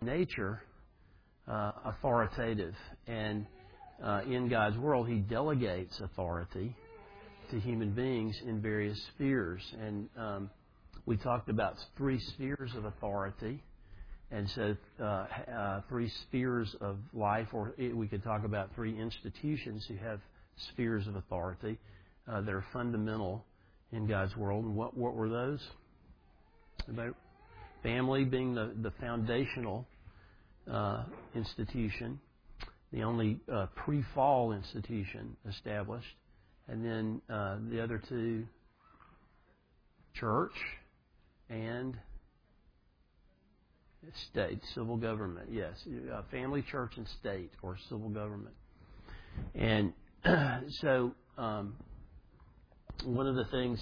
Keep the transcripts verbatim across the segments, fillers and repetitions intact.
nature uh, authoritative. And uh, in God's world, He delegates authority to human beings in various spheres. And um, we talked about three spheres of authority. And so uh, uh, three spheres of life, or we could talk about three institutions who have spheres of authority uh, that are fundamental in God's world. And what, what were those? About family being the, the foundational uh, institution, the only uh, pre-fall institution established. And then uh, the other two, church and state, civil government, yes. Uh, family, church, and state, or civil government. And so um, one of the things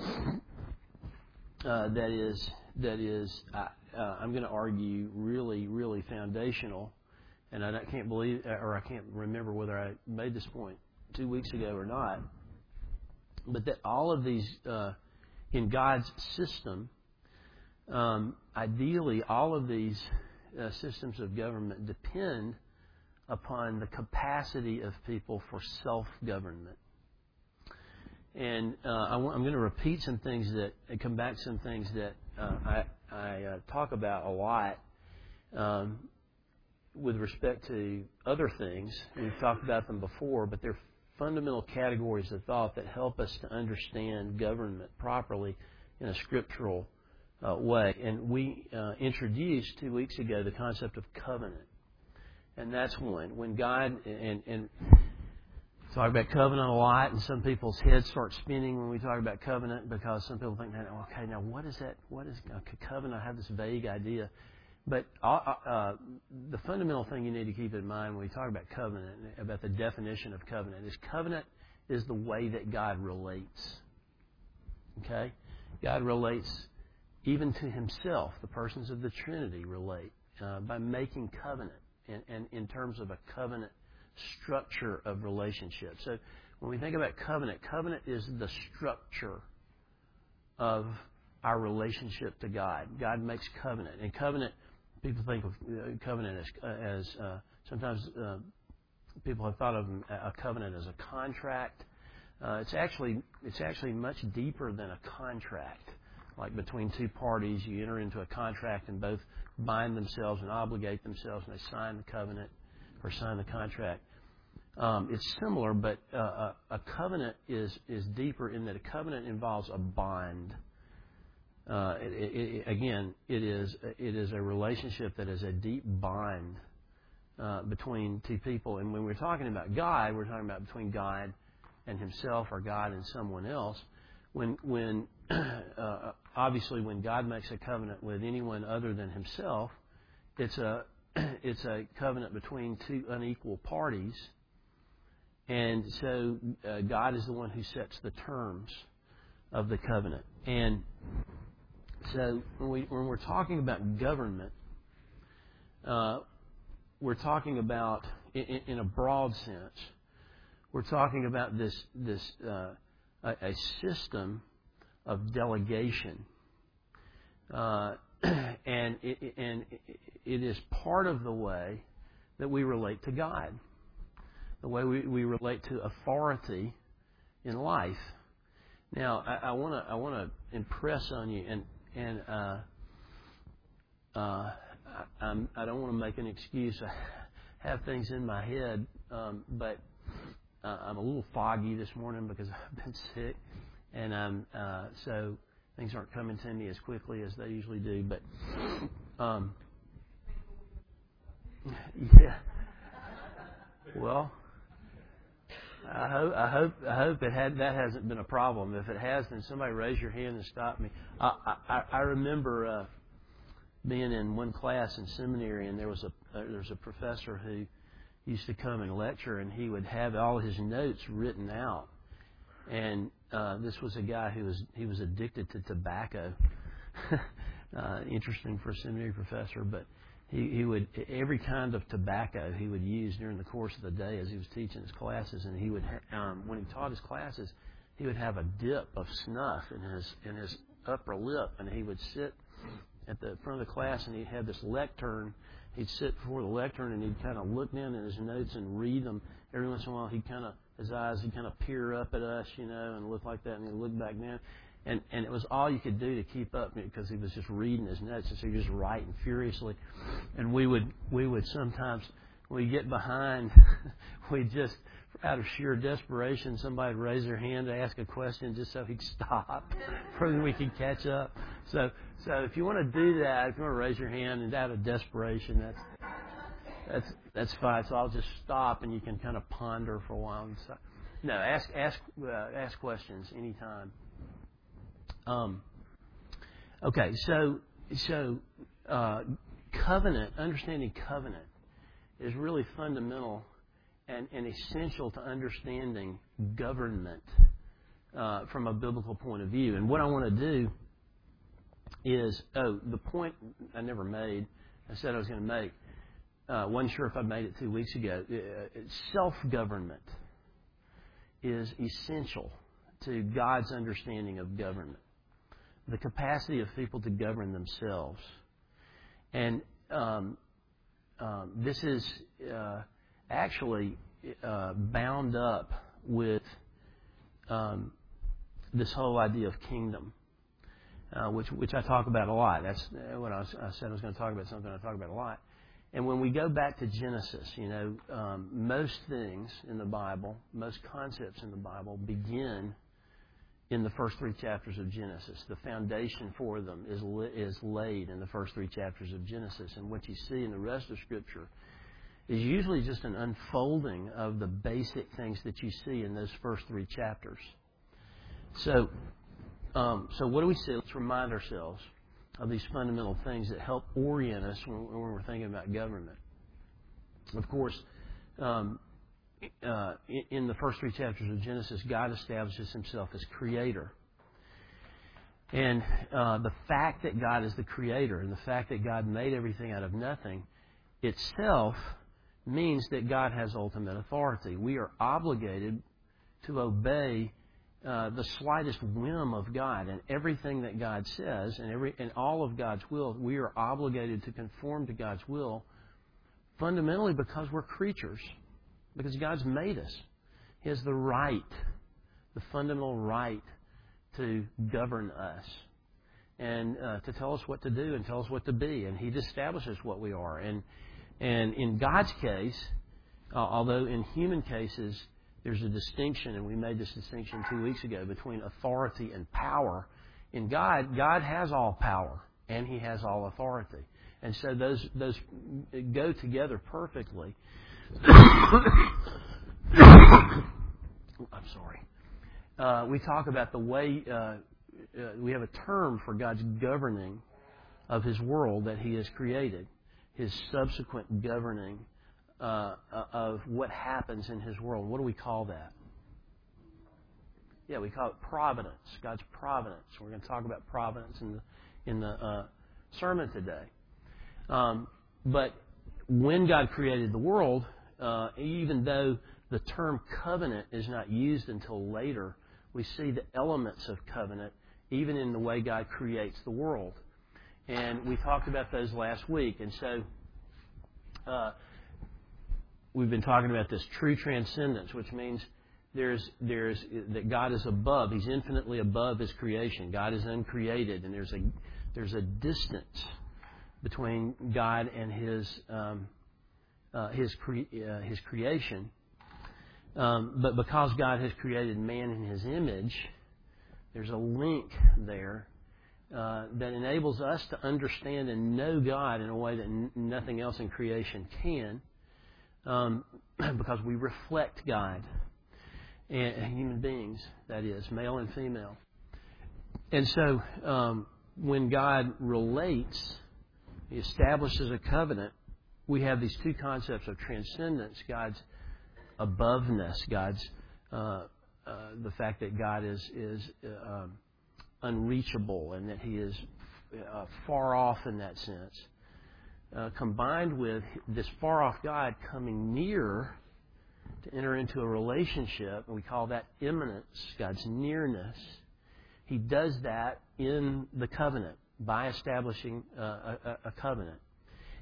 uh, that is, that is uh, uh, I'm going to argue, really, really foundational, and I can't believe, or I can't remember whether I made this point two weeks ago or not, but that all of these, uh, in God's system, um, ideally, all of these uh, systems of government depend upon the capacity of people for self-government. And uh, I want, I'm going to repeat some things that, come back to some things that uh, I, I uh, talk about a lot um, with respect to other things. We've talked about them before, but they're fundamental categories of thought that help us to understand government properly in a scriptural uh, way. And we uh, introduced two weeks ago the concept of covenant. And that's one. When God, and, and talk about covenant a lot, and some people's heads start spinning when we talk about covenant, because some people think, okay, now what is that? What is a covenant? I have this vague idea. But uh, uh, the fundamental thing you need to keep in mind when we talk about covenant, about the definition of covenant, is covenant is the way that God relates. Okay? God relates even to Himself. The persons of the Trinity relate uh, by making covenant, and, and in terms of a covenant structure of relationship. So when we think about covenant, covenant is the structure of our relationship to God. God makes covenant. And covenant, people think of covenant as, as uh, sometimes uh, people have thought of a covenant as a contract. Uh, it's actually it's actually much deeper than a contract. Like between two parties, you enter into a contract and both bind themselves and obligate themselves, and they sign the covenant or sign the contract. Um, it's similar, but uh, a, a covenant is is deeper in that a covenant involves a bond. Uh, it, it, it, again, it is it is a relationship that is a deep bond uh, between two people. And when we're talking about God, we're talking about between God and Himself, or God and someone else. When when uh, obviously when God makes a covenant with anyone other than Himself, it's a it's a covenant between two unequal parties. And so uh, God is the one who sets the terms of the covenant. And so when, we, when we're talking about government, uh, we're talking about, in, in a broad sense, we're talking about this this uh, a, a system of delegation, uh, and it, and it is part of the way that we relate to God, the way we, we relate to authority in life. Now, I want to I want to impress on you, and and uh, uh, I, I'm, I don't want to make an excuse. I have things in my head, um, but uh, I'm a little foggy this morning because I've been sick, and I'm uh, so things aren't coming to me as quickly as they usually do. But um, yeah, well. I hope I hope I hope it had that hasn't been a problem. If it has, then somebody raise your hand and stop me. I I, I remember uh, being in one class in seminary, and there was a uh, there was a professor who used to come and lecture, and he would have all his notes written out. And uh, this was a guy who was he was addicted to tobacco. uh, interesting for a seminary professor, but. He, he would every kind of tobacco he would use during the course of the day as he was teaching his classes, and he would um, when he taught his classes, he would have a dip of snuff in his in his upper lip, and he would sit at the front of the class, and he'd have this lectern, he'd sit before the lectern and he'd kind of look down at his notes and read them. Every once in a while, he'd kind of, his eyes, he'd kind of peer up at us, you know, and look like that, and he'd look back down. And, and it was all you could do to keep up because he was just reading his notes, and so he was just writing furiously. And we would, we would sometimes, when we get behind, we'd just, out of sheer desperation, somebody would raise their hand to ask a question just so he'd stop, so that we could catch up. So, so if you want to do that, if you want to raise your hand and out of desperation, that's that's that's fine. So I'll just stop, and you can kind of ponder for a while. And so, no, ask ask uh, ask questions anytime. Um. Okay, so so uh, covenant, understanding covenant, is really fundamental and, and essential to understanding government uh, from a biblical point of view. And what I want to do is, oh, the point I never made, I said I was going to make, uh, wasn't sure if I made it two weeks ago. Uh, self-government is essential to God's understanding of government, the capacity of people to govern themselves. And um, um, this is uh, actually uh, bound up with um, this whole idea of kingdom. Uh, which which I talk about a lot. That's when I, was, I said I was going to talk about something I talk about a lot. And when we go back to Genesis, you know, um, most things in the Bible, most concepts in the Bible begin in the first three chapters of Genesis. The foundation for them is is laid in the first three chapters of Genesis. And what you see in the rest of Scripture is usually just an unfolding of the basic things that you see in those first three chapters. So. Um, so what do we see? Let's remind ourselves of these fundamental things that help orient us when, when we're thinking about government. Of course, um, uh, in, in the first three chapters of Genesis, God establishes Himself as Creator. And uh, the fact that God is the Creator and the fact that God made everything out of nothing itself means that God has ultimate authority. We are obligated to obey Uh, the slightest whim of God, and everything that God says and every and all of God's will, we are obligated to conform to God's will fundamentally because we're creatures, because God's made us. He has the right, the fundamental right to govern us and uh, to tell us what to do and tell us what to be, and He establishes what we are. And, and in God's case, uh, although in human cases, there's a distinction, and we made this distinction two weeks ago, between authority and power. In God, God has all power, and He has all authority. And so those those go together perfectly. I'm sorry. Uh, we talk about the way, uh, uh, we have a term for God's governing of His world that He has created, His subsequent governing Uh, of what happens in His world. What do we call that? Yeah, we call it providence. God's providence. We're going to talk about providence in the in the uh, sermon today. Um, but when God created the world, uh, even though the term covenant is not used until later, we see the elements of covenant even in the way God creates the world. And we talked about those last week. And so Uh, we've been talking about this true transcendence, which means there's there's that God is above. He's infinitely above His creation. God is uncreated, and there's a there's a distance between God and His um, uh, His cre- uh, His creation. Um, but because God has created man in His image, there's a link there uh, that enables us to understand and know God in a way that n- nothing else in creation can. Um, because we reflect God, and, and human beings, that is, male and female. And so um, when God relates, He establishes a covenant, we have these two concepts of transcendence, God's aboveness, God's uh, uh, the fact that God is, is uh, um, unreachable and that He is uh, far off in that sense. Uh, combined with this far-off God coming near to enter into a relationship, and we call that immanence, God's nearness. He does that in the covenant by establishing uh, a, a covenant.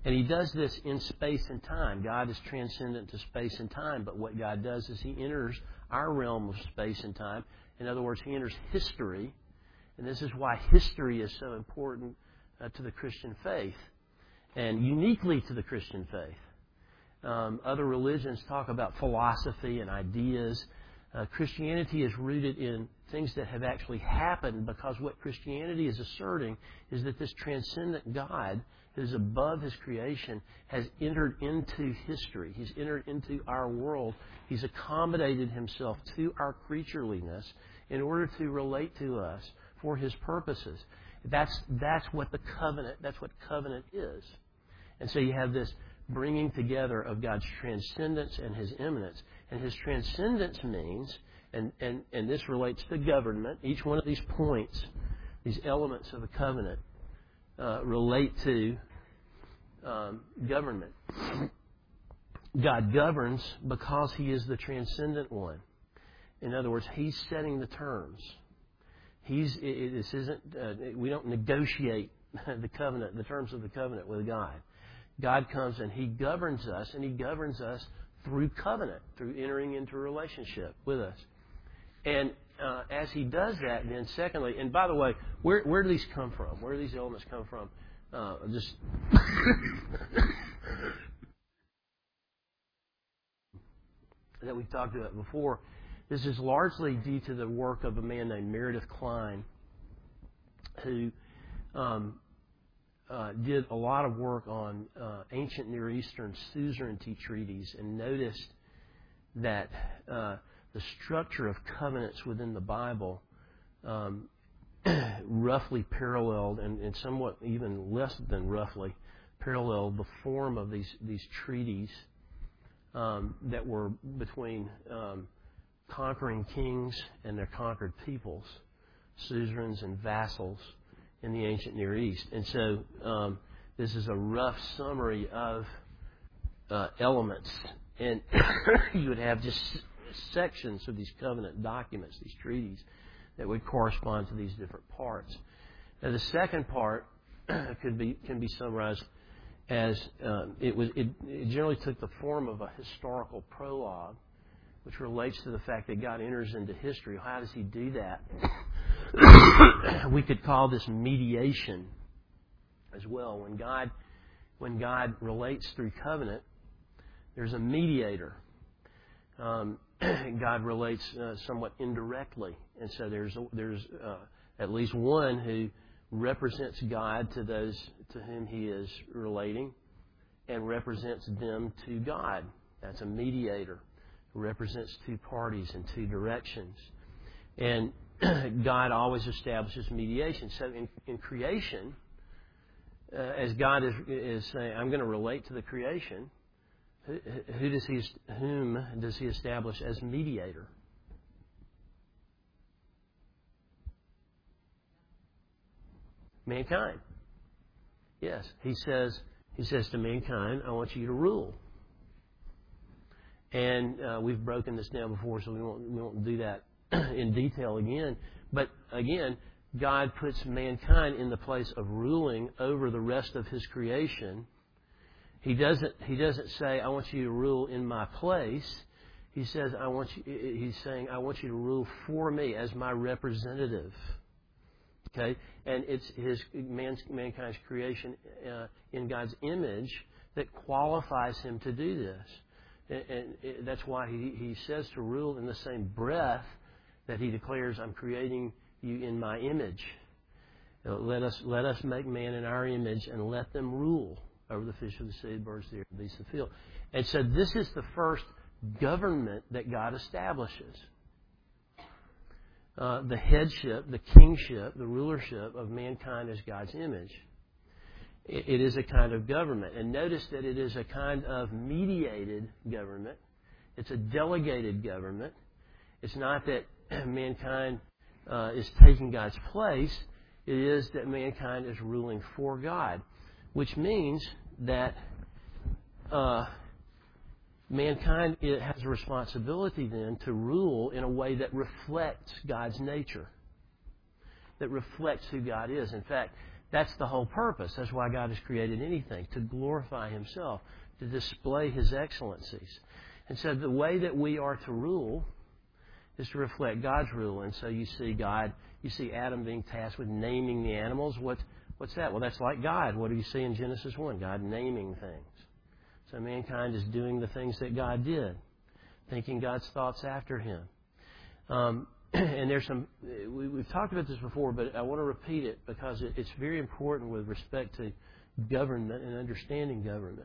And He does this in space and time. God is transcendent to space and time, but what God does is He enters our realm of space and time. In other words, He enters history, and this is why history is so important uh, to the Christian faith, and uniquely to the Christian faith. Um, other religions talk about philosophy and ideas. Uh, Christianity is rooted in things that have actually happened, because what Christianity is asserting is that this transcendent God who is above His creation has entered into history. He's entered into our world. He's accommodated Himself to our creatureliness in order to relate to us for His purposes. That's, that's what the covenant, that's what covenant is. And so you have this bringing together of God's transcendence and His immanence. And His transcendence means, and, and, and this relates to government, each one of these points, these elements of the covenant, uh, relate to um, government. God governs because He is the transcendent one. In other words, He's setting the terms. He's, it, it, this isn't, uh, we don't negotiate the covenant, the terms of the covenant with God. God comes and He governs us, and He governs us through covenant, through entering into a relationship with us. And uh, as He does that, then secondly, and by the way, where, where do these come from? Where do these elements come from? Uh, just that we've talked about before. This is largely due to the work of a man named Meredith Kline, who um, uh, did a lot of work on uh, ancient Near Eastern suzerainty treaties, and noticed that uh, the structure of covenants within the Bible um, roughly paralleled, and, and somewhat even less than roughly paralleled, the form of these these treaties um, that were between um, conquering kings and their conquered peoples, suzerains and vassals in the ancient Near East. And so um, this is a rough summary of uh, elements. And you would have just sections of these covenant documents, these treaties, that would correspond to these different parts. Now, the second part could be can be summarized as uh, it was. It, it generally took the form of a historical prologue, which relates to the fact that God enters into history. How does He do that? We could call this mediation as well. When God, when God relates through covenant, there's a mediator. Um, God relates uh, somewhat indirectly, and so there's there's uh, at least one who represents God to those to whom He is relating, and represents them to God. That's a mediator. Represents two parties in two directions. And God always establishes mediation. So in, in creation, uh, as God is, is saying, I'm going to relate to the creation, who, who does he, whom does He establish as mediator? Mankind. Yes. He says, he says to mankind, I want you to rule. And uh, we've broken this down before, so we won't, we won't do that in detail again. But again, God puts mankind in the place of ruling over the rest of His creation. He doesn't. He doesn't say, "I want you to rule in my place." He says, "I want you." He's saying, "I want you to rule for me as my representative." Okay, and it's His man's, mankind's creation uh, in God's image that qualifies Him to do this. And that's why he, he says to rule in the same breath that He declares, I'm creating you in my image. Let us let us make man in our image and let them rule over the fish of the sea, birds of the air, the beasts of the field. And so this is the first government that God establishes. Uh, the headship, the kingship, the rulership of mankind as God's image. It is a kind of government. And notice that it is a kind of mediated government. It's a delegated government. It's not that mankind uh, is taking God's place. It is that mankind is ruling for God, which means that uh, mankind it has a responsibility then to rule in a way that reflects God's nature, that reflects who God is. In fact, That's the whole purpose. That's why God has created anything, to glorify Himself, to display His excellencies. And so the way that we are to rule is to reflect God's rule. And so you see God, you see Adam being tasked with naming the animals. What, what's that? Well, that's like God. What do you see in Genesis one? God naming things. So mankind is doing the things that God did, thinking God's thoughts after Him. Um, and there's some, we, we've talked about this before, but I want to repeat it because it, it's very important with respect to government and understanding government.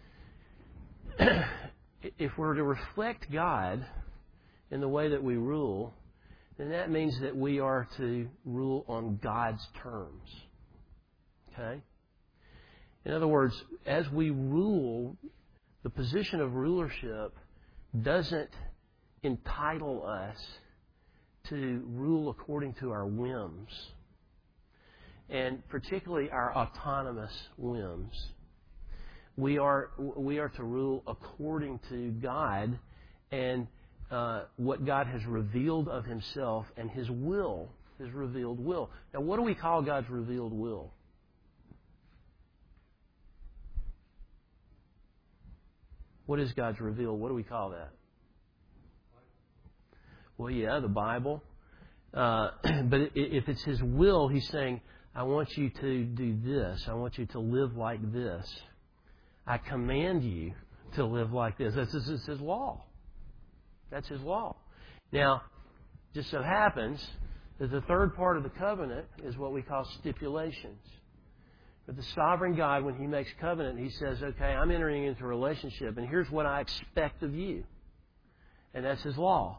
If we're to reflect God in the way that we rule, then that means that we are to rule on God's terms. Okay? In other words, as we rule, the position of rulership doesn't entitle us to rule according to our whims, and particularly our autonomous whims. We are we are to rule according to God and uh, what God has revealed of Himself and His will, His revealed will. Now, what do we call God's revealed will? What is God's revealed? What do we call that? Well, yeah, the Bible. Uh, but if it's His will, He's saying, I want you to do this. I want you to live like this. I command you to live like this. That's His, His law. That's His law. Now, just so happens that the third part of the covenant is what we call stipulations. But the sovereign God, when He makes covenant, He says, okay, I'm entering into a relationship, and here's what I expect of you. And that's His law.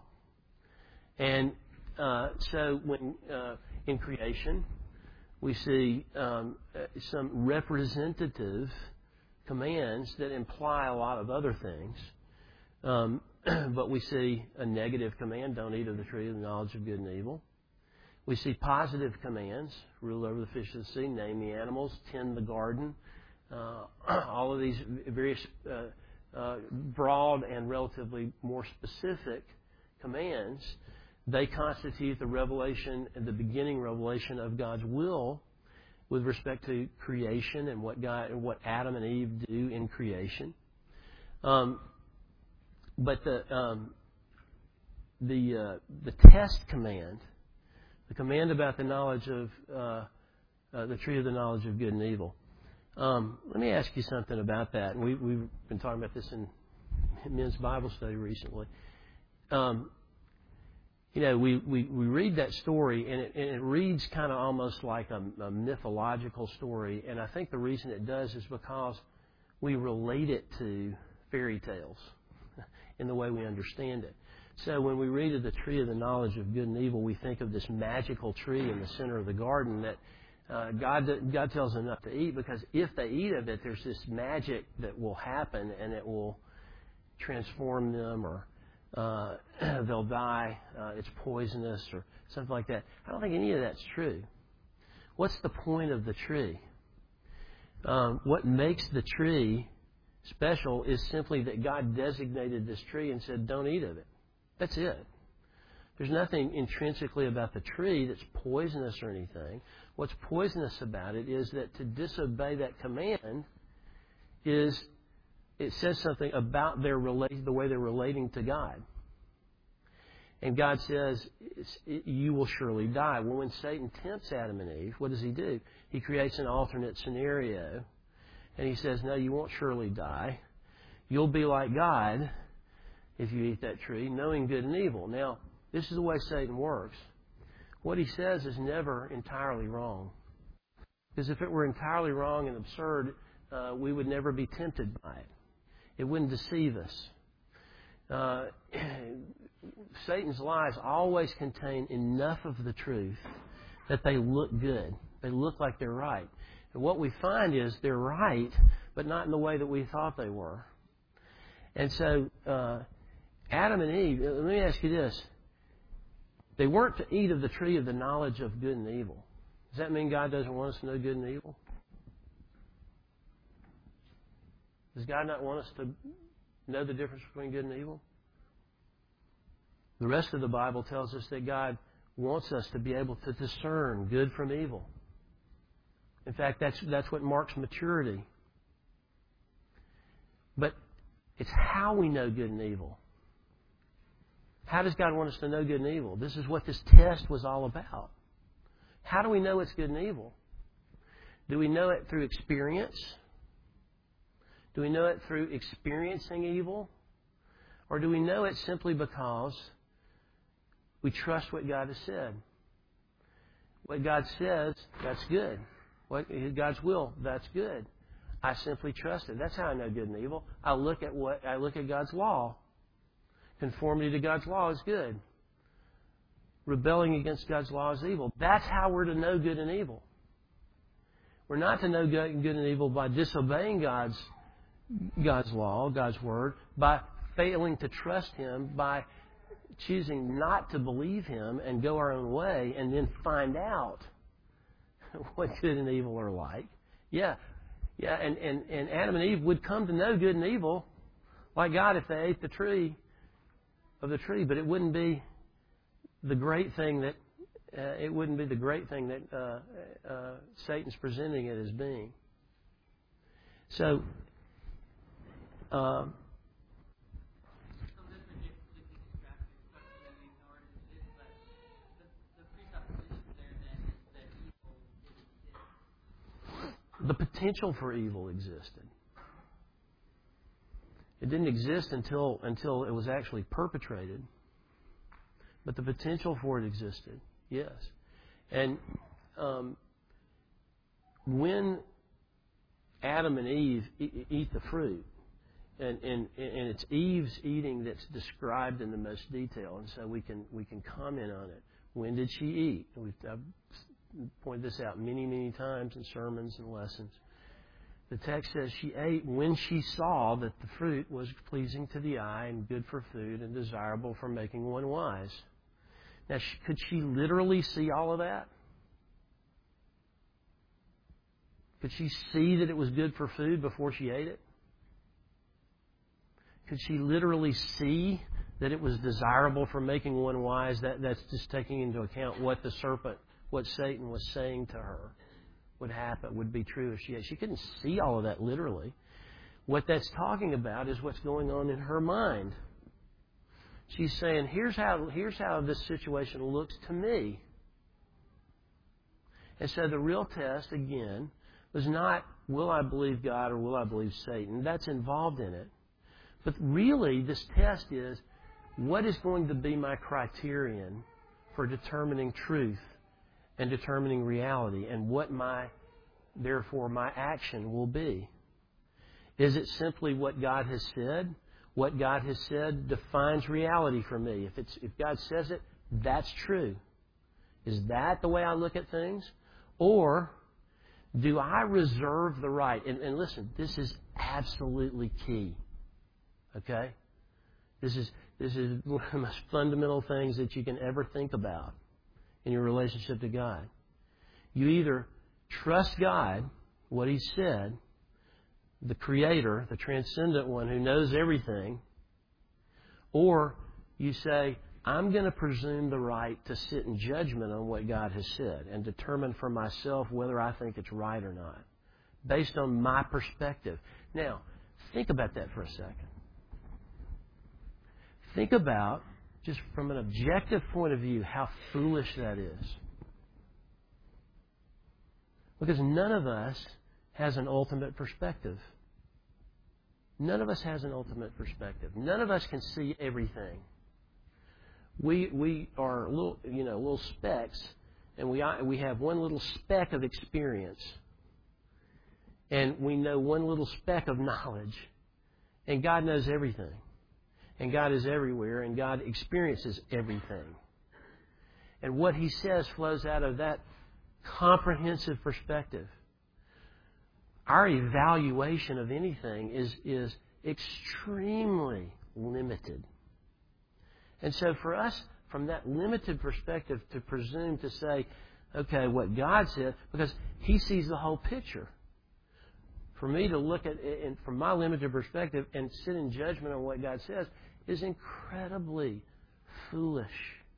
And uh, so when uh, in creation, we see um, some representative commands that imply a lot of other things. Um, but we see a negative command, don't eat of the tree of the knowledge of good and evil. We see positive commands, rule over the fish of the sea, name the animals, tend the garden. Uh, all of these various uh, uh, broad and relatively more specific commands, they constitute the revelation, the beginning revelation of God's will with respect to creation and what God, what Adam and Eve do in creation. Um, but the um, the uh, the test command, the command about the knowledge of uh, uh, the tree of the knowledge of good and evil. Um, let me ask you something about that. And we, we've been talking about this in men's Bible study recently. Um, you know, we, we, we read that story, and it, and it reads kind of almost like a, a mythological story. And I think the reason it does is because we relate it to fairy tales in the way we understand it. So when we read of the tree of the knowledge of good and evil, we think of this magical tree in the center of the garden that uh, God God tells them not to eat, because if they eat of it, there's this magic that will happen and it will transform them, or uh, they'll die, uh, it's poisonous or something like that. I don't think any of that's true. What's the point of the tree? Um, what makes the tree special is simply that God designated this tree and said, don't eat of it. That's it. There's nothing intrinsically about the tree that's poisonous or anything. What's poisonous about it is that to disobey that command is, it says something about their relate, the way they're relating to God. And God says, it, you will surely die. Well, when Satan tempts Adam and Eve, what does he do? He creates an alternate scenario. And he says, no, you won't surely die. You'll be like God if you eat that tree, knowing good and evil. Now, this is the way Satan works. What he says is never entirely wrong. Because if it were entirely wrong and absurd, uh, we would never be tempted by it. It wouldn't deceive us. Uh, Satan's lies always contain enough of the truth that they look good. They look like they're right. And what we find is they're right, but not in the way that we thought they were. And so, uh, Adam and Eve, let me ask you this. They weren't to eat of the tree of the knowledge of good and evil. Does that mean God doesn't want us to know good and evil? Does God not want us to know the difference between good and evil? The rest of the Bible tells us that God wants us to be able to discern good from evil. In fact, that's that's what marks maturity. But it's how we know good and evil. How does God want us to know good and evil? This is what this test was all about. How do we know it's good and evil? Do we know it through experience? Do we know it through experiencing evil? Or do we know it simply because we trust what God has said? What God says, that's good. What God's will, that's good. I simply trust it. That's how I know good and evil. I look at what I look at God's law. Conformity to God's law is good. Rebelling against God's law is evil. That's how we're to know good and evil. We're not to know good and evil by disobeying God's God's law, God's word, by failing to trust Him, by choosing not to believe Him and go our own way and then find out what good and evil are like. Yeah, yeah, and, and, and Adam and Eve would come to know good and evil like God if they ate the tree of the tree, but it wouldn't be the great thing that uh, it wouldn't be the great thing that uh, uh, Satan's presenting it as being. So, um, the potential for evil existed. It didn't exist until until it was actually perpetrated. But the potential for it existed, yes. And um, when Adam and Eve e- eat the fruit, and, and and it's Eve's eating that's described in the most detail, and so we can we can comment on it. When did she eat? We've I've pointed this out many many times in sermons and lessons. The text says she ate when she saw that the fruit was pleasing to the eye and good for food and desirable for making one wise. Now, could she literally see all of that? Could she see that it was good for food before she ate it? Could she literally see that it was desirable for making one wise? That, that's just taking into account what the serpent, what Satan was saying to her would happen, would be true if she ate. She couldn't see all of that literally. What that's talking about is what's going on in her mind. She's saying, here's how here's how this situation looks to me. And so the real test, again, was not, will I believe God or will I believe Satan? That's involved in it. But really, this test is, what is going to be my criterion for determining truth and determining reality, and what my, therefore, my action will be? Is it simply what God has said? What God has said defines reality for me. If it's if God says it, that's true. Is that the way I look at things? Or do I reserve the right? And, and listen, this is absolutely key. Okay? This is this is one of the most fundamental things that you can ever think about in your relationship to God. You either trust God, what He said, the Creator, the transcendent one who knows everything, or you say, I'm going to presume the right to sit in judgment on what God has said and determine for myself whether I think it's right or not, based on my perspective. Now, think about that for a second. Think about, just from an objective point of view, how foolish that is. Because none of us has an ultimate perspective. None of us has an ultimate perspective. None of us can see everything. We we are little, you know, little specks, and we we have one little speck of experience, and we know one little speck of knowledge, and God knows everything, and God is everywhere, and God experiences everything, and what He says flows out of that comprehensive perspective. Our evaluation of anything is is extremely limited. And so for us, from that limited perspective, to presume to say, okay, what God said, because He sees the whole picture. For me to look at it from my limited perspective and sit in judgment on what God says is incredibly foolish.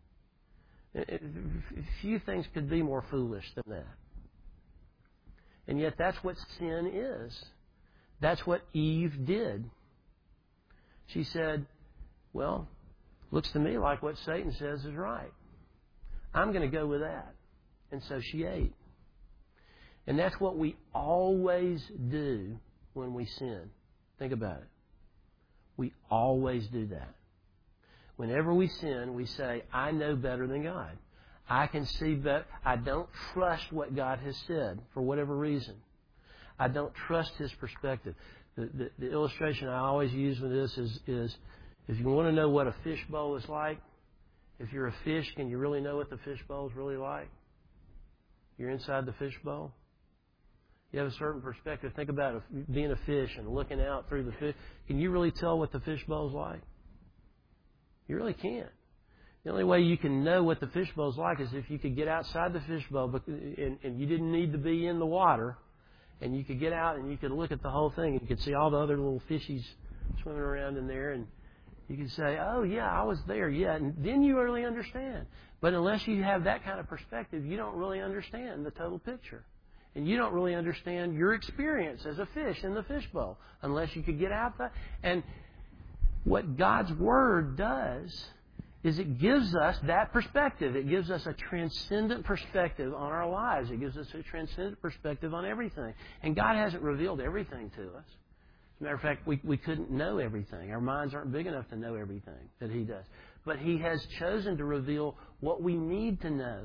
Few things could be more foolish than that. And yet that's what sin is. That's what Eve did. She said, well, looks to me like what Satan says is right. I'm going to go with that. And so she ate. And that's what we always do when we sin. Think about it. We always do that. Whenever we sin, we say, I know better than God. I can see better. I don't trust what God has said for whatever reason. I don't trust His perspective. The, the, the illustration I always use with this is, is if you want to know what a fishbowl is like, if you're a fish, can you really know what the fishbowl is really like? You're inside the fishbowl. You have a certain perspective. Think about being a fish and looking out through the fish. Can you really tell what the fishbowl is like? You really can't. The only way you can know what the fishbowl is like is if you could get outside the fishbowl and, and you didn't need to be in the water, and you could get out and you could look at the whole thing and you could see all the other little fishies swimming around in there, and you could say, oh, yeah, I was there, yeah, and then you really understand. But unless you have that kind of perspective, you don't really understand the total picture. And you don't really understand your experience as a fish in the fishbowl unless you could get out there. And what God's Word does is it gives us that perspective. It gives us a transcendent perspective on our lives. It gives us a transcendent perspective on everything. And God hasn't revealed everything to us. As a matter of fact, we, we couldn't know everything. Our minds aren't big enough to know everything that He does. But He has chosen to reveal what we need to know.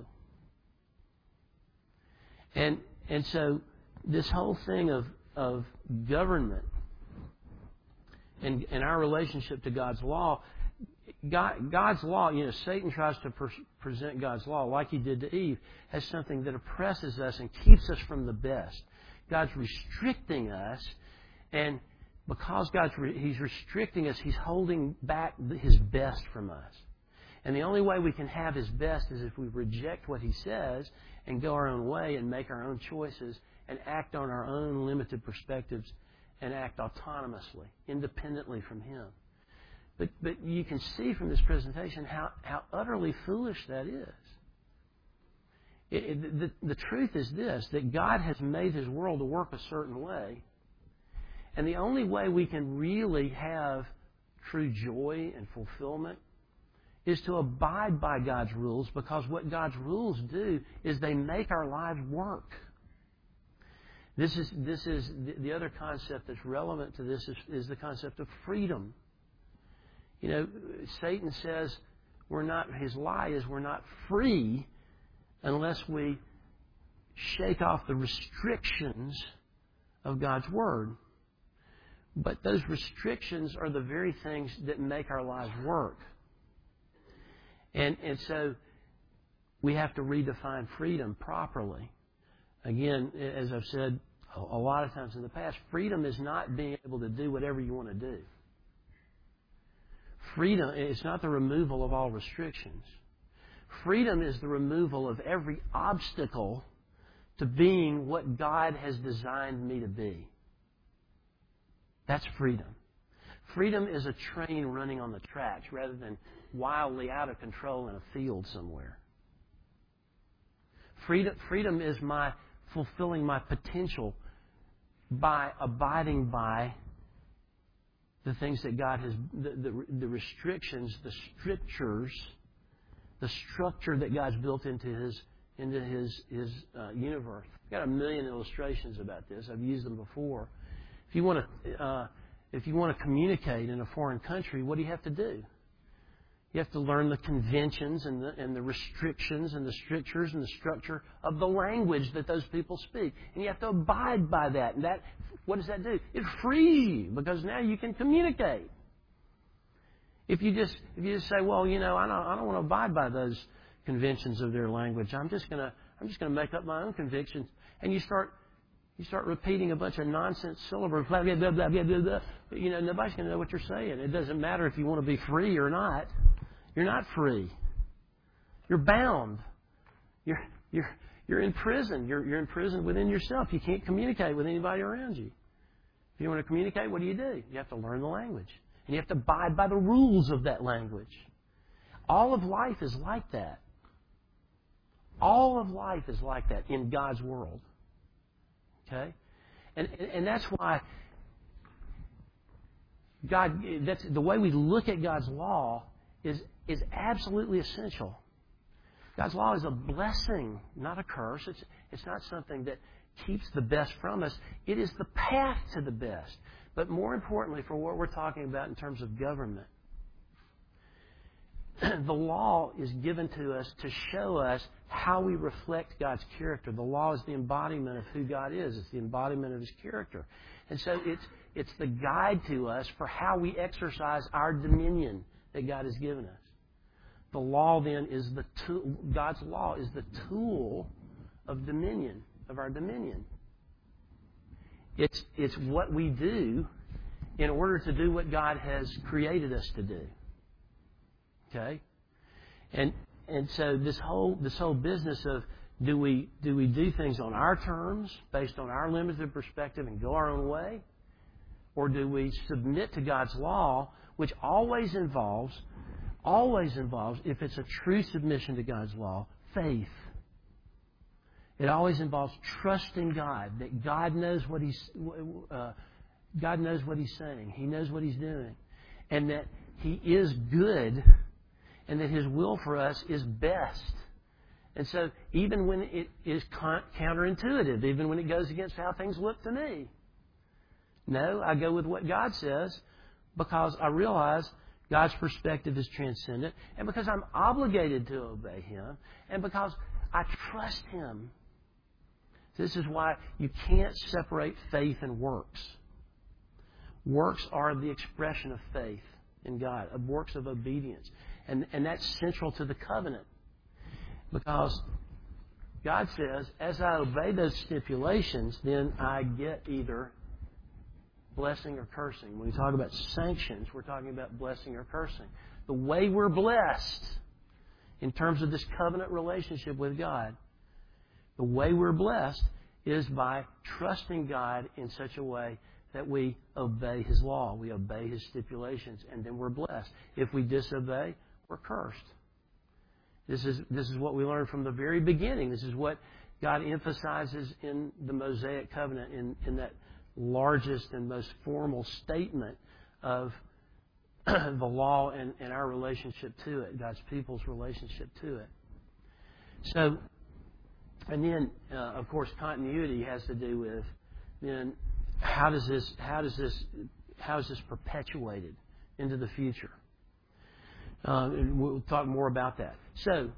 And and so this whole thing of, of government and, and our relationship to God's law, God, God's law, you know, Satan tries to per- present God's law like he did to Eve as something that oppresses us and keeps us from the best. God's restricting us, and because God's re- He's restricting us, He's holding back His best from us. And the only way we can have His best is if we reject what He says and go our own way and make our own choices and act on our own limited perspectives and act autonomously, independently from Him. But but you can see from this presentation how, how utterly foolish that is. It, it, the, the truth is this, that God has made His world to work a certain way. And the only way we can really have true joy and fulfillment is to abide by God's rules, because what God's rules do is they make our lives work. This is this is the, the other concept that's relevant to this is, is the concept of freedom. You know, Satan says we're not, his lie is we're not free unless we shake off the restrictions of God's Word. But those restrictions are the very things that make our lives work. And, and so we have to redefine freedom properly. Again, as I've said a, a lot of times in the past, freedom is not being able to do whatever you want to do. Freedom is not the removal of all restrictions. Freedom is the removal of every obstacle to being what God has designed me to be. That's freedom. Freedom is a train running on the tracks rather than wildly out of control in a field somewhere. Freedom, freedom is my fulfilling my potential by abiding by the things that God has, the, the, the restrictions, the strictures, the structure that God's built into His into His His uh, universe. I've got a million illustrations about this. I've used them before. If you want to, uh, if you want to communicate in a foreign country, what do you have to do? You have to learn the conventions and the, and the restrictions and the strictures and the structure of the language that those people speak. And you have to abide by that. And that, what does that do? It frees you, because now you can communicate. If you just if you just say, well, you know, I don't I don't want to abide by those conventions of their language. I'm just gonna I'm just gonna make up my own convictions. And you start you start repeating a bunch of nonsense syllables, blah blah blah blah blah blah. blah. You know, nobody's gonna know what you're saying. It doesn't matter if you want to be free or not. You're not free. You're bound. You're you're you're in prison. You're you're in prison within yourself. You can't communicate with anybody around you. If you want to communicate, what do you do? You have to learn the language. And you have to abide by the rules of that language. All of life is like that. All of life is like that in God's world. Okay? And, and that's why God, that's the way we look at God's law is, is absolutely essential. God's law is a blessing, not a curse. It's, it's not something that keeps the best from us. It is the path to the best. But more importantly, for what we're talking about in terms of government, the law is given to us to show us how we reflect God's character. The law is the embodiment of who God is. It's the embodiment of His character. And so it's, it's the guide to us for how we exercise our dominion that God has given us. The law then is the tool, God's law is the tool of dominion, of our dominion. It's, it's what we do in order to do what God has created us to do. Okay? And and so this whole this whole business of do we do we do things on our terms, based on our limited perspective and go our own way? Or do we submit to God's law, which always involves always involves, if it's a true submission to God's law, faith. It always involves trusting God, that God knows what He's uh, God knows what He's saying. He knows what He's doing. And that He is good, and that His will for us is best. And so even when it is counterintuitive, even when it goes against how things look to me, no, I go with what God says because I realize God's perspective is transcendent, and because I'm obligated to obey Him, and because I trust Him. This is why you can't separate faith and works. Works are the expression of faith in God, of works of obedience. And, and that's central to the covenant. Because God says, as I obey those stipulations, then I get either blessing or cursing. When we talk about sanctions, we're talking about blessing or cursing. The way we're blessed in terms of this covenant relationship with God, the way we're blessed is by trusting God in such a way that we obey His law, we obey His stipulations, and then we're blessed. If we disobey, we're cursed. This is this is what we learned from the very beginning. This is what God emphasizes in the Mosaic covenant, in, in that largest and most formal statement of the law and, and our relationship to it, God's people's relationship to it. So, and then, uh, of course, continuity has to do with then how does this how does this how is this perpetuated into the future? Um, and we'll talk more about that. So,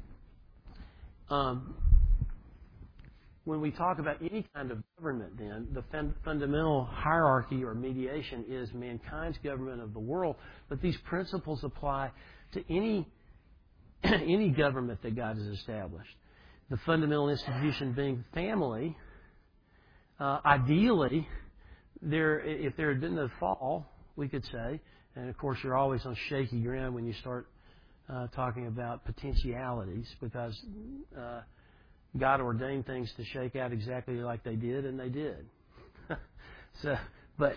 um, when we talk about any kind of government, then the fun- fundamental hierarchy or mediation is mankind's government of the world. But these principles apply to any any government that God has established. The fundamental institution being family. Uh, ideally, there if there had been no fall, we could say. And, of course, you're always on shaky ground when you start uh, talking about potentialities, because uh, God ordained things to shake out exactly like they did, and they did. so, but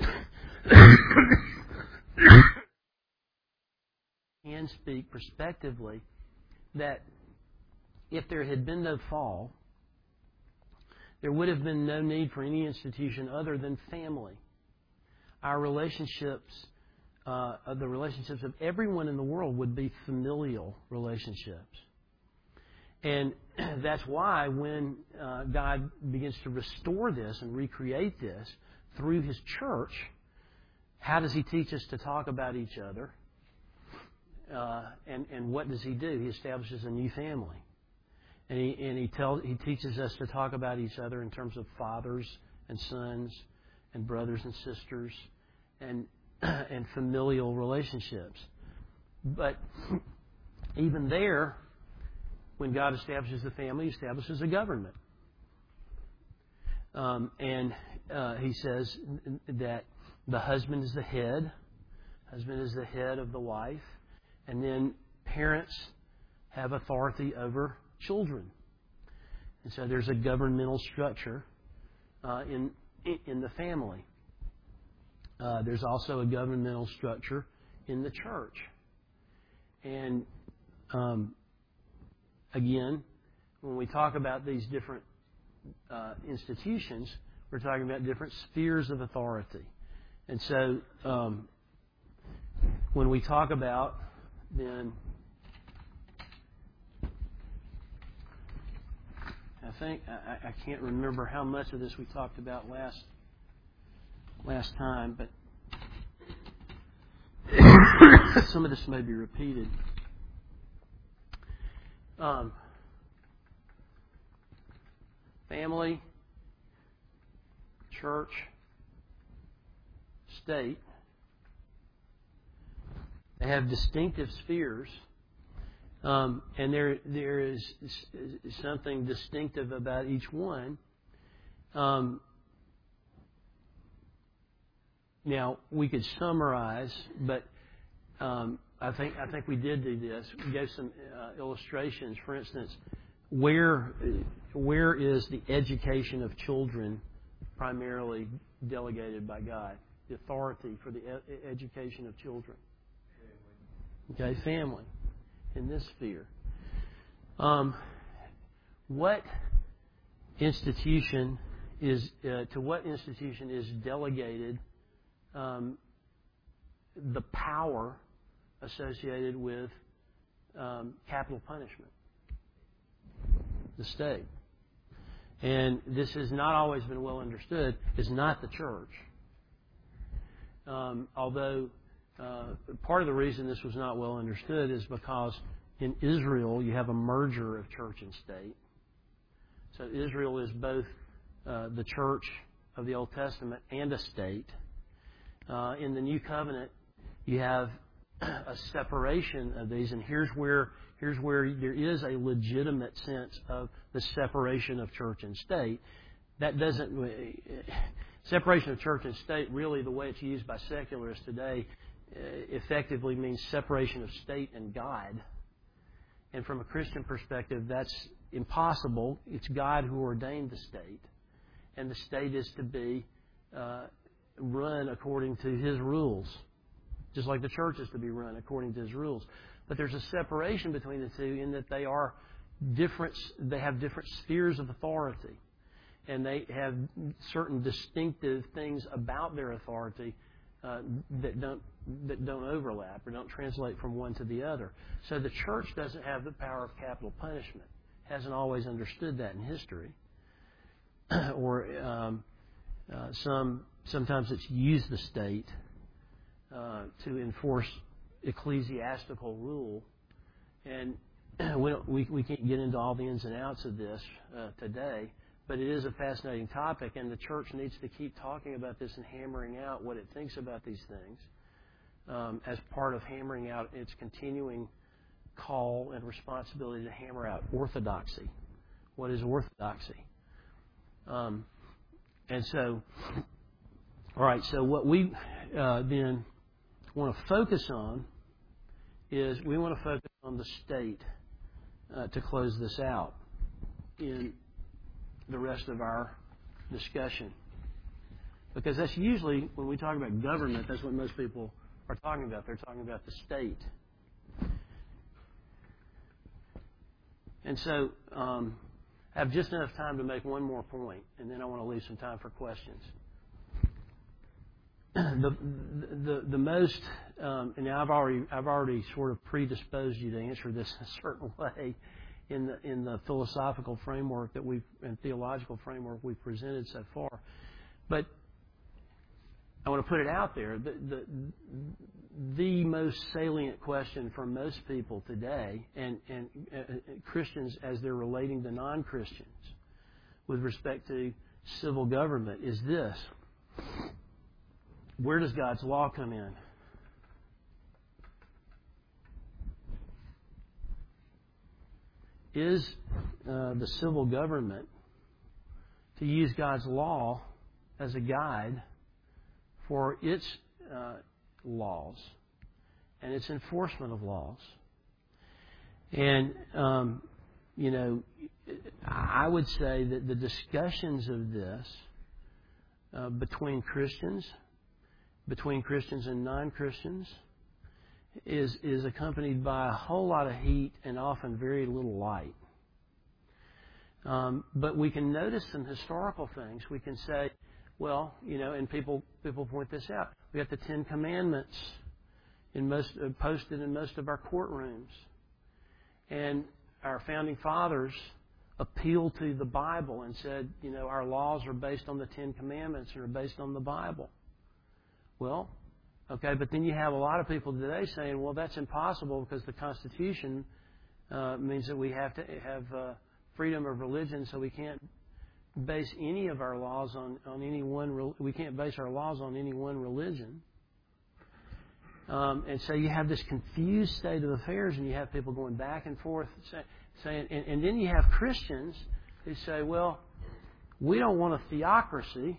can speak prospectively that if there had been no fall, there would have been no need for any institution other than family. Our relationships Uh, of the relationships of everyone in the world would be familial relationships. And that's why when uh, God begins to restore this and recreate this through His church, how does He teach us to talk about each other? Uh, and, and what does He do? He establishes a new family. And He, and he, tells, he teaches us to talk about each other in terms of fathers and sons and brothers and sisters and and familial relationships. But even there, when God establishes the family, He establishes a government. Um, and uh, He says that the husband is the head. Husband is the head of the wife. And then parents have authority over children. And so there's a governmental structure uh, in in the family. Uh, there's also a governmental structure in the church. And um, again, when we talk about these different uh, institutions, We're talking about different spheres of authority. And so um, when we talk about then, I think, I, I can't remember how much of this we talked about last last time, but some of this may be repeated. Um, family, church, state, they have distinctive spheres, um, and there there is something distinctive about each one. Um, now we could summarize, but um, I think I think we did do this. We gave some uh, illustrations. For instance, where where is the education of children primarily delegated by God? The authority for the e- education of children. Okay, family in this sphere. Um, what institution is uh, to what institution is delegated um, the power associated with um, capital punishment? The state. And this has not always been well understood. It's not the church. Um, although uh, part of the reason this was not well understood is because in Israel you have a merger of church and state. So Israel is both uh, the church of the Old Testament and a state. Uh, in the New Covenant, you have a separation of these, and here's where here's where there is a legitimate sense of the separation of church and state. That doesn't separation of church and state, really the way it's used by secularists today, effectively means separation of state and God. And from a Christian perspective, that's impossible. It's God who ordained the state, and the state is to be uh, run according to His rules, just like the church is to be run according to His rules. But there's a separation between the two in that they are different. They have different spheres of authority, and they have certain distinctive things about their authority uh, that don't that don't overlap or don't translate from one to the other. So the church doesn't have the power of capital punishment. Hasn't always understood that in history, or um, uh, some sometimes it's used the state uh, to enforce ecclesiastical rule, and we, don't, we we can't get into all the ins and outs of this uh, today. But it is a fascinating topic, and the church needs to keep talking about this and hammering out what it thinks about these things um, as part of hammering out its continuing call and responsibility to hammer out orthodoxy. What is orthodoxy? Um, and so, all right, so what we uh, then want to focus on is we want to focus on the state uh, to close this out in the rest of our discussion. Because that's usually, when we talk about government, that's what most people are talking about. They're talking about the state. And so um, I have just enough time to make one more point, and then I want to leave some time for questions. The the the most, um, and I've already I've already sort of predisposed you to answer this in a certain way in the in the philosophical framework that we've and theological framework we've presented so far, but I want to put it out there. The the the most salient question for most people today, and and uh, Christians as they're relating to non-Christians with respect to civil government, is this: where does God's law come in? Is uh, the civil government to use God's law as a guide for its uh, laws and its enforcement of laws? And, um, you know, I would say that the discussions of this uh, between Christians, between Christians and non-Christians, is is accompanied by a whole lot of heat and often very little light. Um, but we can notice some historical things. We can say, well, you know, and people people point this out. We have the Ten Commandments in most uh, posted in most of our courtrooms, and our founding fathers appealed to the Bible and said, you know, our laws are based on the Ten Commandments and are based on the Bible. Well, okay, but then you have a lot of people today saying, well, that's impossible because the Constitution uh, means that we have to have uh, freedom of religion, so we can't base any of our laws on, on any one. We can't base our laws on any one religion. Um, and so you have this confused state of affairs, and you have people going back and forth say, saying, and, and then you have Christians who say, well, we don't want a theocracy.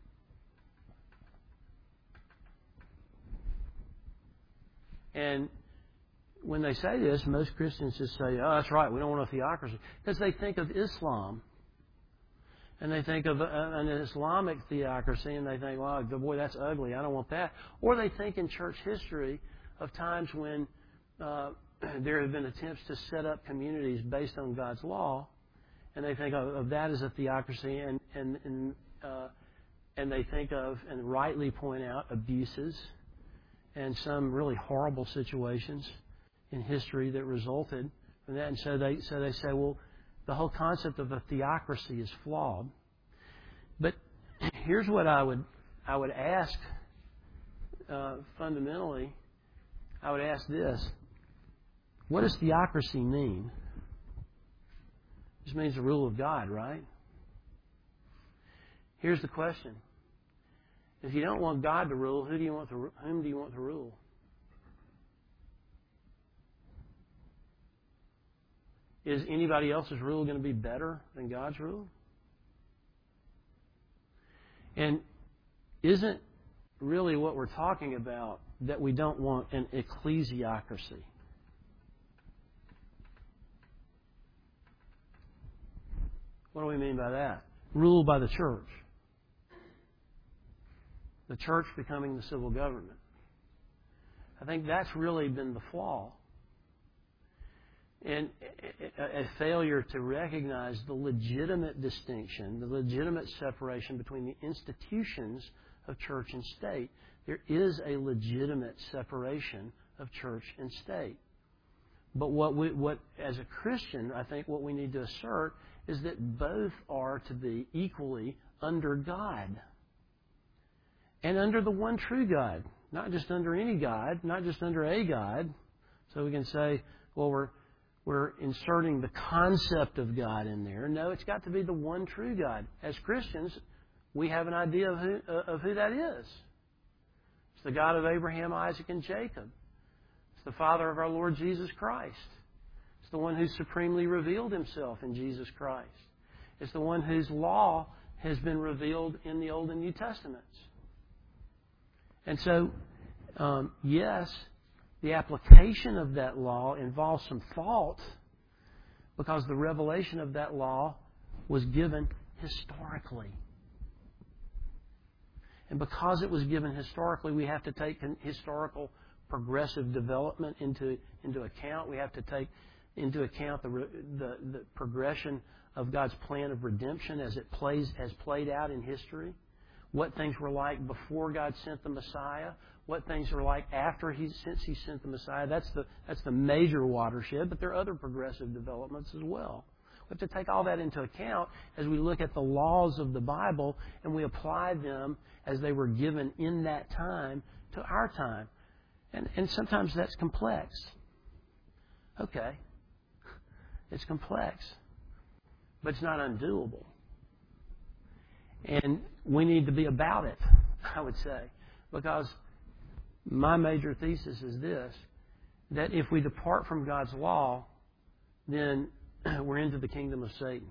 And when they say this, most Christians just say, oh, that's right, we don't want a theocracy. Because they think of Islam. And they think of an Islamic theocracy, and they think, well, boy, that's ugly. I don't want that. Or they think in church history of times when uh, there have been attempts to set up communities based on God's law, and they think of, of that as a theocracy, and and and, uh, and they think of and rightly point out abuses and some really horrible situations in history that resulted from that. And so they so they say, well, the whole concept of a theocracy is flawed. But here's what I would I would ask uh, fundamentally. I would ask this: what does theocracy mean? This means the rule of God, right? Here's the question: if you don't want God to rule, who do you want to whom do you want to rule? Is anybody else's rule going to be better than God's rule? And isn't really what we're talking about that we don't want an ecclesiocracy? What do we mean by that? Ruled by the church. The church becoming the civil government. I think that's really been the flaw. And a failure to recognize the legitimate distinction, the legitimate separation between the institutions of church and state. There is a legitimate separation of church and state. But what we, what as a Christian, I think what we need to assert is that both are to be equally under God. And under the one true God. Not just under any God, not just under a God. So we can say, well, we're We're inserting the concept of God in there. No, it's got to be the one true God. As Christians, we have an idea of who, uh, of who that is. It's the God of Abraham, Isaac, and Jacob. It's the Father of our Lord Jesus Christ. It's the one who supremely revealed Himself in Jesus Christ. It's the one whose law has been revealed in the Old and New Testaments. And so, um, yes, the application of that law involves some fault because the revelation of that law was given historically. And because it was given historically, we have to take historical progressive development into, into account. We have to take into account the, the, the progression of God's plan of redemption as it plays has played out in history. What things were like before God sent the Messiah. What things are like after he since he sent the Messiah. That's the that's the major watershed, but there are other progressive developments as well. We have to take all that into account as we look at the laws of the Bible and we apply them as they were given in that time to our time. And and sometimes that's complex. Okay. It's complex. But it's not undoable. And we need to be about it, I would say. Because my major thesis is this, that if we depart from God's law, then we're into the kingdom of Satan.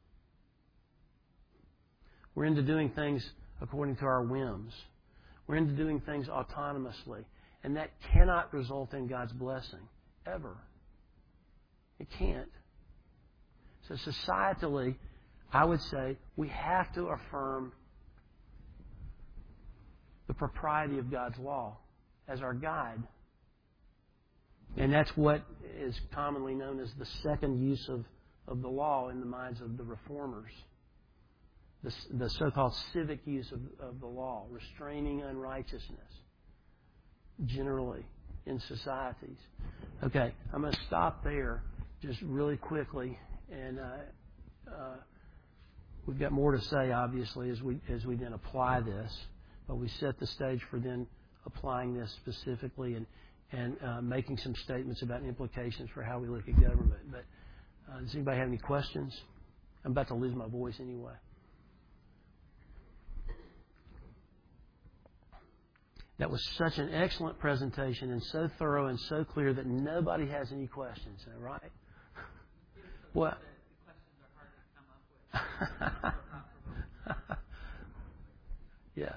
We're into doing things according to our whims. We're into doing things autonomously. And that cannot result in God's blessing, ever. It can't. So societally, I would say we have to affirm the propriety of God's law as our guide. And that's what is commonly known as the second use of of the law in the minds of the reformers. The, the so-called civic use of, of the law, restraining unrighteousness, generally in societies. Okay, I'm going to stop there just really quickly, and uh, uh, we've got more to say, obviously, as we as we then apply this. But we set the stage for then applying this specifically and and uh, making some statements about implications for how we look at government. But uh, does anybody have any questions? I'm about to lose my voice anyway. That was such an excellent presentation and so thorough and so clear that nobody has any questions. Is that right? What? The questions are hard to come up with. Yeah.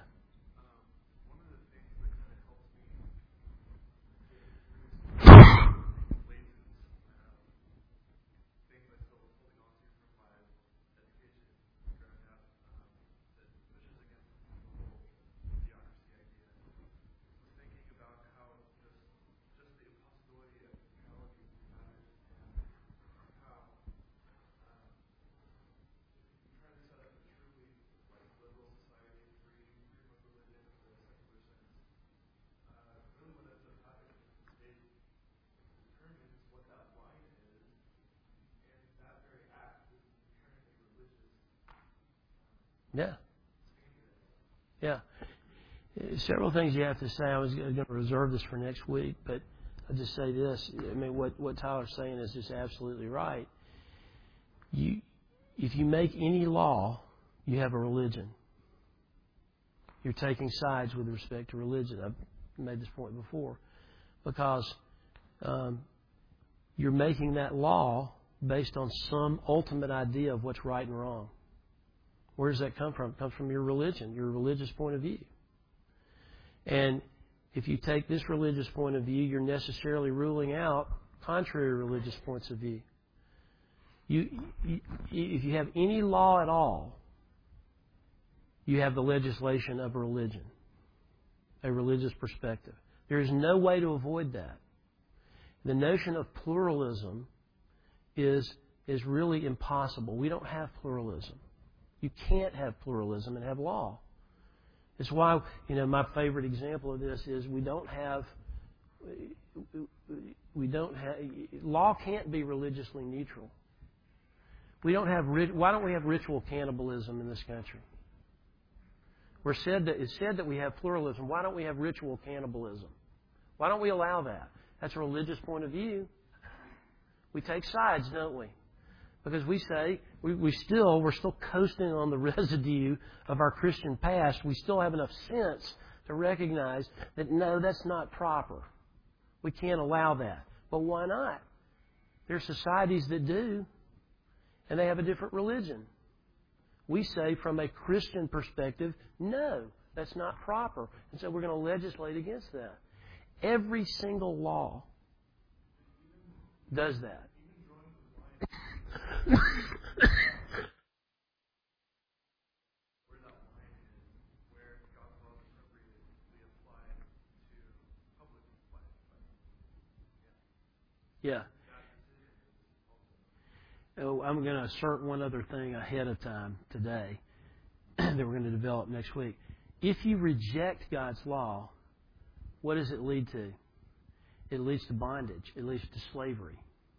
Yeah. Yeah. Several things you have to say. I was going to reserve this for next week, but I'll just say this. I mean, what, what Tyler's saying is just absolutely right. You, if you make any law, you have a religion. You're taking sides with respect to religion. I've made this point before. Because um, you're making that law based on some ultimate idea of what's right and wrong. Where does that come from? It comes from your religion, your religious point of view. And if you take this religious point of view, you're necessarily ruling out contrary religious points of view. You, you, if you have any law at all, you have the legislation of a religion, a religious perspective. There is no way to avoid that. The notion of pluralism is, is really impossible. We don't have pluralism. You can't have pluralism and have law. It's why, you know, my favorite example of this is we don't have, we don't have, law can't be religiously neutral. We don't have, why don't we have ritual cannibalism in this country? We're said that, it's said that we have pluralism. Why don't we have ritual cannibalism? Why don't we allow that? That's a religious point of view. We take sides, don't we? Because we say we, we still we're still coasting on the residue of our Christian past. We still have enough sense to recognize that no, that's not proper. We can't allow that. But why not? There are societies that do, and they have a different religion. We say from a Christian perspective, no, that's not proper. And so we're going to legislate against that. Every single law does that. Yeah. Oh, I'm going to assert one other thing ahead of time today that we're going to develop next week. If you reject God's law, what does it lead to? It leads to bondage. It leads to slavery.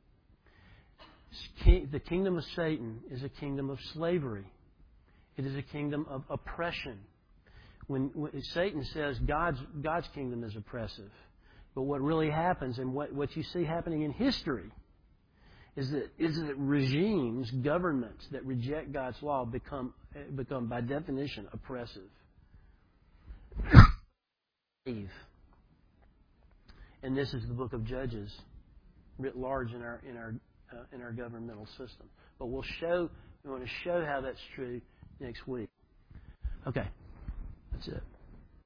The kingdom of Satan is a kingdom of slavery. It is a kingdom of oppression. When, when Satan says God's, God's kingdom is oppressive, but what really happens and what, what you see happening in history is that, is that regimes, governments that reject God's law become, become by definition, oppressive. And this is the book of Judges writ large in our in our uh, in our governmental system. But we'll show we want to show how that's true next week. Okay, that's it.